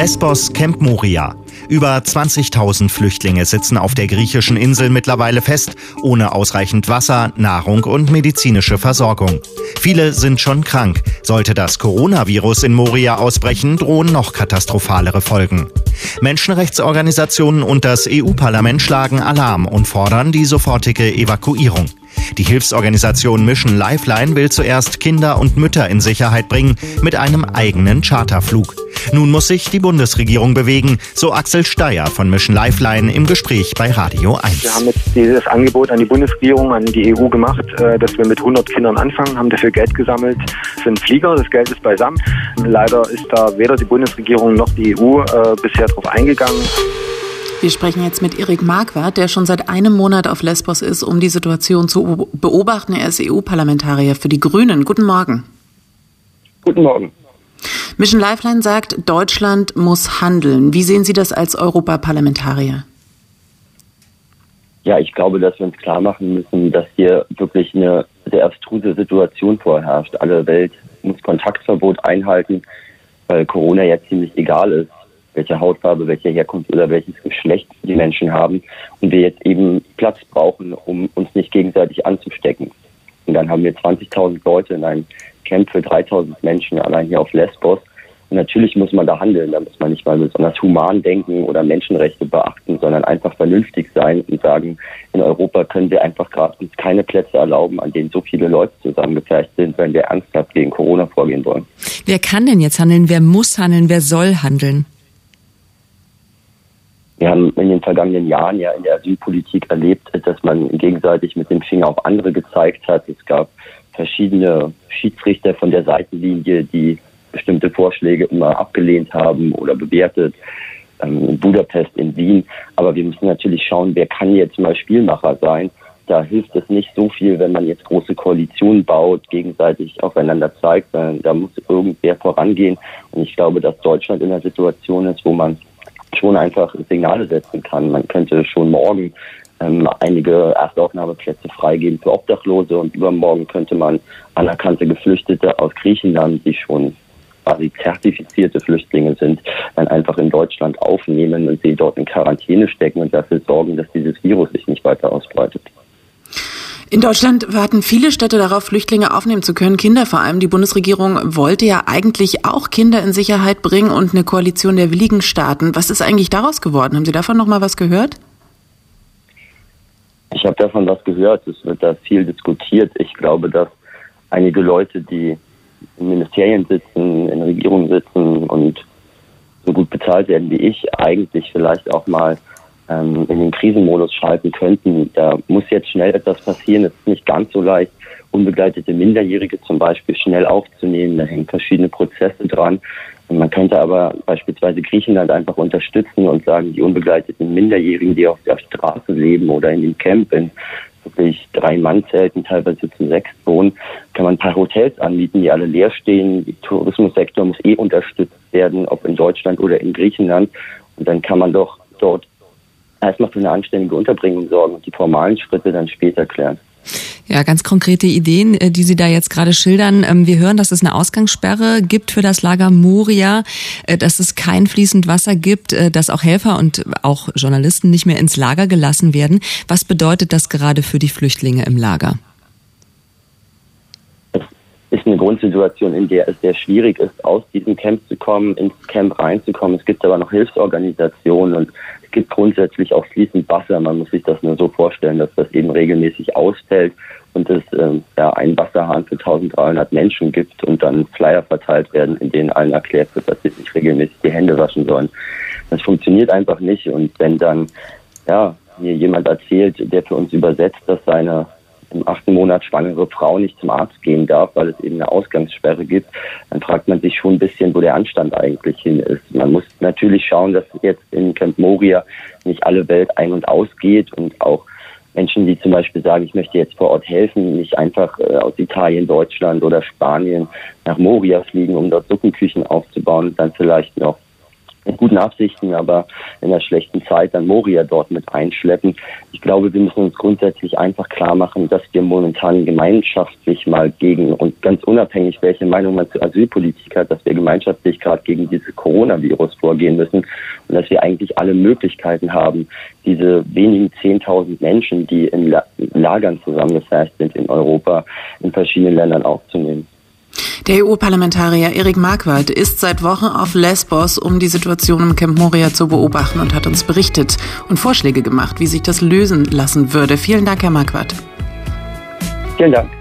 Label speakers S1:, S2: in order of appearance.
S1: Lesbos, Camp Moria. Über 20.000 Flüchtlinge sitzen auf der griechischen Insel mittlerweile fest, ohne ausreichend Wasser, Nahrung und medizinische Versorgung. Viele sind schon krank. Sollte das Coronavirus in Moria ausbrechen, drohen noch katastrophalere Folgen. Menschenrechtsorganisationen und das EU-Parlament schlagen Alarm und fordern die sofortige Evakuierung. Die Hilfsorganisation Mission Lifeline will zuerst Kinder und Mütter in Sicherheit bringen mit einem eigenen Charterflug. Nun muss sich die Bundesregierung bewegen, so Axel Steyer von Mission Lifeline im Gespräch bei Radio 1.
S2: Wir haben jetzt dieses Angebot an die Bundesregierung, an die EU gemacht, dass wir mit 100 Kindern anfangen, haben dafür Geld gesammelt, sind Flieger, das Geld ist beisammen. Leider ist da weder die Bundesregierung noch die EU bisher drauf eingegangen.
S3: Wir sprechen jetzt mit Erik Marquardt, der schon seit einem Monat auf Lesbos ist, um die Situation zu beobachten. Er ist EU-Parlamentarier für die Grünen. Guten Morgen.
S2: Guten Morgen.
S3: Mission Lifeline sagt, Deutschland muss handeln. Wie sehen Sie das als Europaparlamentarier?
S4: Ja, ich glaube, dass wir uns klar machen müssen, dass hier wirklich eine sehr abstruse Situation vorherrscht. Alle Welt muss Kontaktverbot einhalten, weil Corona ja ziemlich egal ist, welche Hautfarbe, welche Herkunft oder welches Geschlecht die Menschen haben und wir jetzt eben Platz brauchen, um uns nicht gegenseitig anzustecken. Und dann haben wir 20.000 Leute in einem Camp für 3.000 Menschen allein hier auf Lesbos. Und natürlich muss man da handeln, da muss man nicht mal besonders human denken oder Menschenrechte beachten, sondern einfach vernünftig sein und sagen, in Europa können wir einfach gerade uns keine Plätze erlauben, an denen so viele Leute zusammengepfercht sind, wenn wir ernsthaft gegen Corona vorgehen wollen.
S5: Wer kann denn jetzt handeln? Wer muss handeln? Wer soll handeln?
S4: Wir haben in den vergangenen Jahren ja in der Asylpolitik erlebt, dass man gegenseitig mit dem Finger auf andere gezeigt hat. Es gab verschiedene Schiedsrichter von der Seitenlinie, die bestimmte Vorschläge immer abgelehnt haben oder bewertet. In Budapest, in Wien. Aber wir müssen natürlich schauen, wer kann jetzt mal Spielmacher sein. Da hilft es nicht so viel, wenn man jetzt große Koalitionen baut, gegenseitig aufeinander zeigt. Da muss irgendwer vorangehen. Und ich glaube, dass Deutschland in einer Situation ist, wo man schon einfach Signale setzen kann. Man könnte schon morgen einige Erstaufnahmeplätze freigeben für Obdachlose und übermorgen könnte man anerkannte Geflüchtete aus Griechenland, die schon quasi zertifizierte Flüchtlinge sind, dann einfach in Deutschland aufnehmen und sie dort in Quarantäne stecken und dafür sorgen, dass dieses Virus sich nicht weiter ausbreitet.
S3: In Deutschland warten viele Städte darauf, Flüchtlinge aufnehmen zu können, Kinder vor allem. Die Bundesregierung wollte ja eigentlich auch Kinder in Sicherheit bringen und eine Koalition der willigen Staaten. Was ist eigentlich daraus geworden? Haben Sie davon noch mal was gehört?
S4: Ich habe davon was gehört. Es wird da viel diskutiert. Ich glaube, dass einige Leute, die in Ministerien sitzen, in Regierungen sitzen und so gut bezahlt werden wie ich, eigentlich vielleicht auch mal in den Krisenmodus schalten könnten. Da muss jetzt schnell etwas passieren. Es ist nicht ganz so leicht, unbegleitete Minderjährige zum Beispiel schnell aufzunehmen. Da hängen verschiedene Prozesse dran. Und man könnte aber beispielsweise Griechenland einfach unterstützen und sagen, die unbegleiteten Minderjährigen, die auf der Straße leben oder in dem Camp in wirklich 3-Mann-Zelten, teilweise zu 6 wohnen, kann man ein paar Hotels anbieten, die alle leer stehen. Der Tourismussektor muss unterstützt werden, ob in Deutschland oder in Griechenland. Und dann kann man doch dort erstmal für eine anständige Unterbringung sorgen und die formalen Schritte dann später klären.
S5: Ja, ganz konkrete Ideen, die Sie da jetzt gerade schildern. Wir hören, dass es eine Ausgangssperre gibt für das Lager Moria, dass es kein fließend Wasser gibt, dass auch Helfer und auch Journalisten nicht mehr ins Lager gelassen werden. Was bedeutet das gerade für die Flüchtlinge im Lager?
S4: Es ist eine Grundsituation, in der es sehr schwierig ist, aus diesem Camp zu kommen, ins Camp reinzukommen. Es gibt aber noch Hilfsorganisationen und es gibt grundsätzlich auch fließend Wasser. Man muss sich das nur so vorstellen, dass das eben regelmäßig ausfällt und es einen Wasserhahn für 1300 Menschen gibt und dann Flyer verteilt werden, in denen allen erklärt wird, dass sie sich regelmäßig die Hände waschen sollen. Das funktioniert einfach nicht. Und wenn dann mir jemand erzählt, der für uns übersetzt, dass seine im 8. Monat schwangere Frau nicht zum Arzt gehen darf, weil es eben eine Ausgangssperre gibt, dann fragt man sich schon ein bisschen, wo der Anstand eigentlich hin ist. Man muss natürlich schauen, dass jetzt in Camp Moria nicht alle Welt ein- und ausgeht und auch Menschen, die zum Beispiel sagen, ich möchte jetzt vor Ort helfen, nicht einfach aus Italien, Deutschland oder Spanien nach Moria fliegen, um dort Suppenküchen aufzubauen und dann vielleicht noch mit guten Absichten, aber in der schlechten Zeit dann Moria dort mit einschleppen. Ich glaube, wir müssen uns grundsätzlich einfach klar machen, dass wir momentan gemeinschaftlich mal gegen, und ganz unabhängig, welche Meinung man zur Asylpolitik hat, dass wir gemeinschaftlich gerade gegen dieses Coronavirus vorgehen müssen und dass wir eigentlich alle Möglichkeiten haben, diese wenigen 10.000 Menschen, die in Lagern zusammengefasst sind in Europa, in verschiedenen Ländern aufzunehmen.
S3: Der EU-Parlamentarier Erik Marquardt ist seit Wochen auf Lesbos, um die Situation im Camp Moria zu beobachten, und hat uns berichtet und Vorschläge gemacht, wie sich das lösen lassen würde. Vielen Dank, Herr Marquardt.
S4: Vielen Dank.